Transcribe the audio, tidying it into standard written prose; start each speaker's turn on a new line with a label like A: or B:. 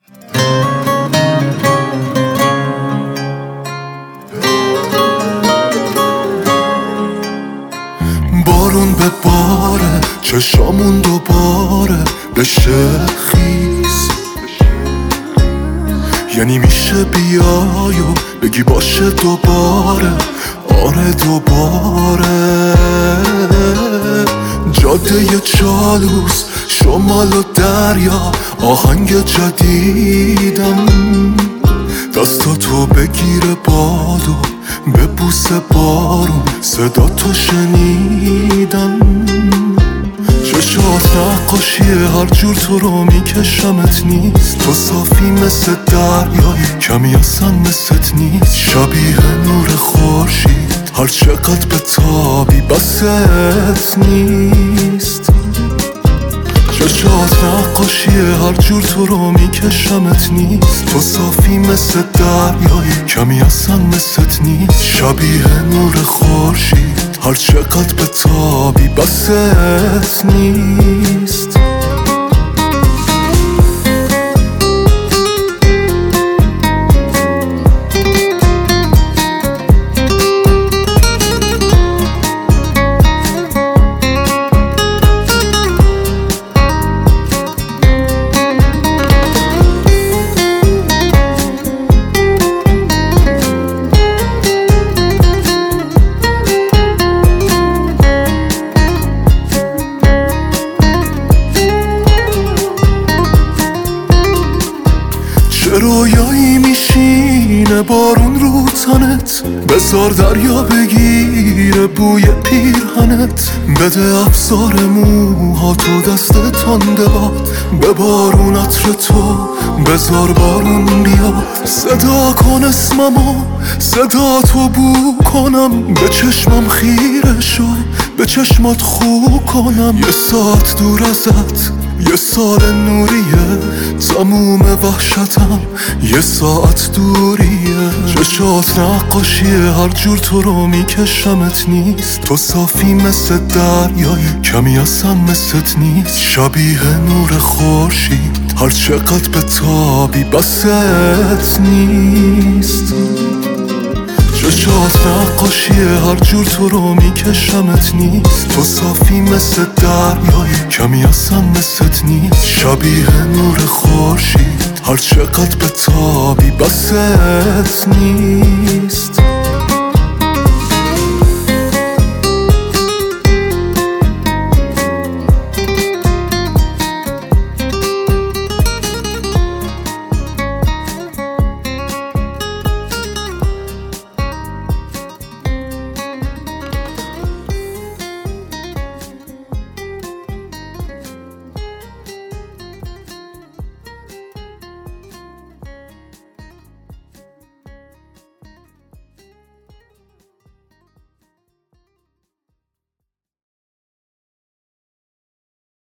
A: بارون به باره، چشامون دوباره بشه خیز. یعنی میشه بیای و بگی باشه دوباره، آره دوباره. جاده چالوس، شمال و دریا، آهنگ جدیدم. دستاتو بگیره بادو، ببوس بارون، صدا تو شنیدم. چشات نقاشیه، هر جور تو رو میکشمت نیست. تو صافی مثل دریایی، کمی اصلا مثلت نیست. شبیه نور خورشید، هر چقدر به تابی بست نیست. چشات نقاشیه، هر جور تو رو میکشمت نیست. تو صافی مثل دریایی، کمی اصلا مثلت نیست. شبیه نور خورشید، هر چقدر به تابی بست نیست. رویایی میشینه بارون رو تنت، بذار دریا بگیره بوی پیرهنت. بده افزار موها تو دست تنده باد، به بارون عطر تو بذار بارون بیاد. صدا کن اسممو، صدا تو بو کنم. به چشمم خیره شو، به چشمات خو کنم. یه ساعت دور ازت، یه سال نوریه. تموم وحشتم یه ساعت دوریه. چشات نقاشیه، هر جور تو رو میکشمت نیست. تو صافی مثل دریایی، کمی اصلا مثلت نیست. شبیه نور خورشید، هر چقدر به تابی بست نیست. چشات نقاشیه، هر جور تو رو میکشمت نیست. تو صافی مثل دریایی، کمی اصلا مثلت نیست. شبیه نور خورشید، هر چقدر به تابی بست نیست.